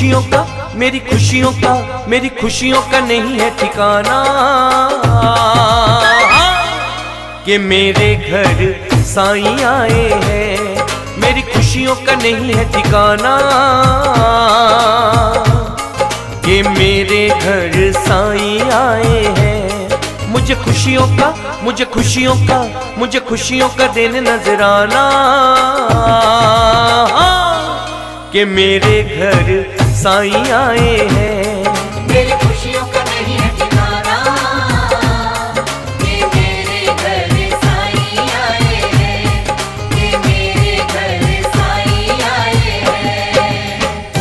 खुशियों का, मेरी खुशियों का, मेरी खुशियों का नहीं है ठिकाना। कि मेरे घर साईं आए हैं, मेरी खुशियों का नहीं है ठिकाना। कि मेरे घर साईं आए हैं, मुझे खुशियों का, मुझे खुशियों का, मुझे खुशियों का दिन नजर आना। कि मेरे घर साईं आए हैं, मेरी खुशियों का नहीं है ठिकाना। कि मेरे घर साईं आए हैं, कि मेरे घर साईं आए हैं।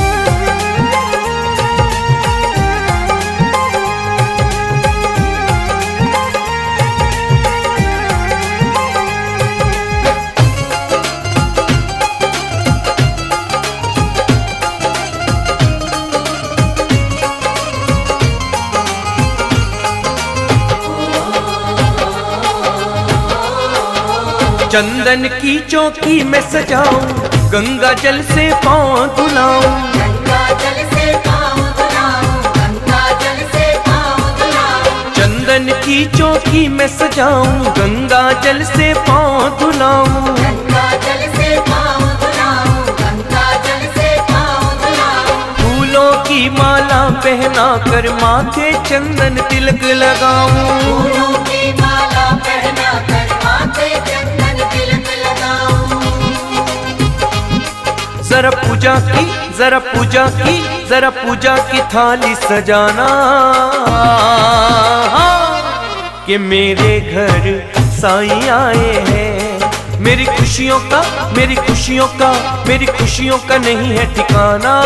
चंदन की चौकी में सजाऊं, गंगा जल से पाँव धुलाऊं। गंगा जल से पाँव धुलाऊं, गंगा जल से पाँव धुलाऊं। चंदन की चौकी में सजाऊं, गंगा जल से पाँव धुलाऊं। गंगा जल से पाँव धुलाऊं, गंगा जल से पाँव धुलाऊं। फूलों की माला पहना कर माथे चंदन तिलक लगाऊं। फूलों की माला पहना कर माथे चंदन तिलक लगाऊं। जरा पूजा की, जरा पूजा की, जरा पूजा की थाली सजाना। कि मेरे घर साईं आए हैं, मेरी खुशियों का, मेरी खुशियों का, मेरी खुशियों का नहीं है ठिकाना।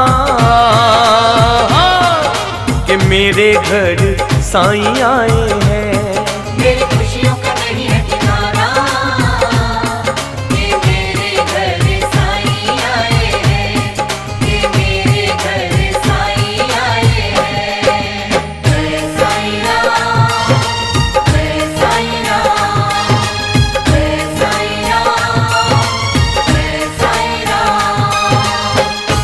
कि मेरे घर साईं आए हैं, मेरी खुशियों का नहीं है ठिकाना। कि मेरे घर साईं आए हैं, कि मेरे घर साईं आए हैं। जय साईं राम, जय साईं राम, जय साईं राम, जय साईं राम।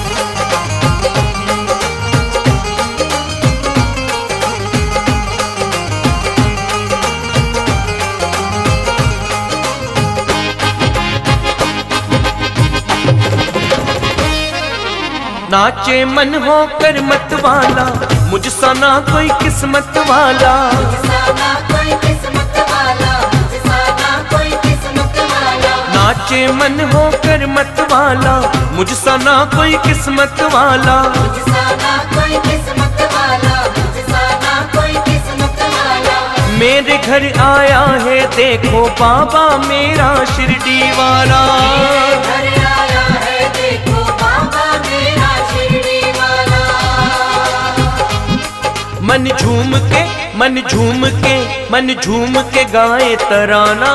नाचे मन हो कर मत वाला, मुझसा ना कोई किस्मत वाला। मुझसा ना कोई किस्मत वाला, मुझसा ना कोई किस्मत वाला। नाचे मन हो कर मत वाला, मुझसा ना कोई किस्मत वाला। मुझसा ना कोई किस्मत वाला, मुझसा ना कोई किस्मत वाला। मेरे घर आया है देखो बाबा मेरा शिरडी वाला। घर आया है देखो बाबा मेरा शिरडी वाला। मन झूम के, मन झूम के, मन झूम के गाए तराना।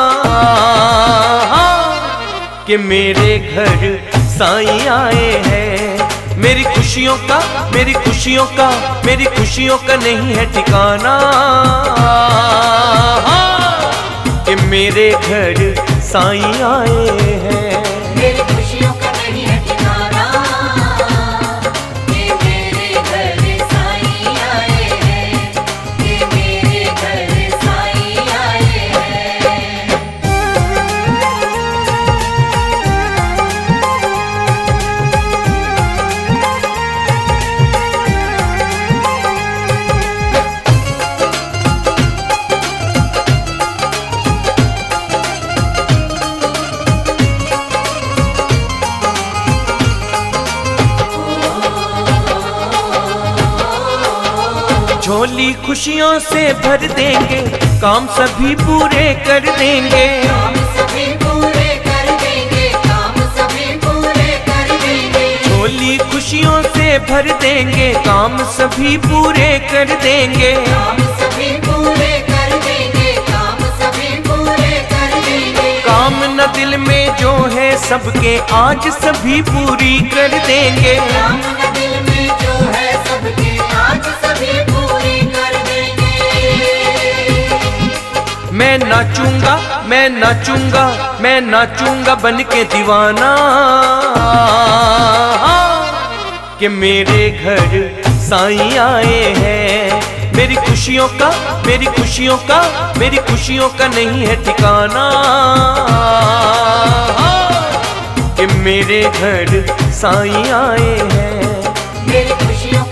कि मेरे घर साईं आए हैं, मेरी खुशियों का, मेरी खुशियों का, मेरी खुशियों का नहीं है ठिकाना। कि मेरे घर साईं आए हैं, मेरी खुशियों का नहीं है ठिकाना। कि मेरे घर साईं आए हैं, कि मेरे घर साईं आए हैं। झोली खुशियों से भर देंगे, काम सभी पूरे कर देंगे। काम सभी पूरे कर देंगे, काम सभी पूरे कर देंगे। झोली खुशियों से भर देंगे, काम सभी पूरे कर देंगे। काम सभी पूरे कर देंगे, काम सभी पूरे कर देंगे। कामना दिल में जो है सबके आज सभी पूरी कर देंगे। कामना दिल में जो है सबके आज सभी पूरी कर देंगे। मैं नाचूंगा, मैं नाचूंगा, मैं नाचूंगा बन के दीवाना। कि मेरे घर साईं आए हैं। मेरी खुशियों का, मेरी खुशियों का, मेरी खुशियों का नहीं है ठिकाना, कि मेरे घर साईं आए हैं। मेरी खुशियों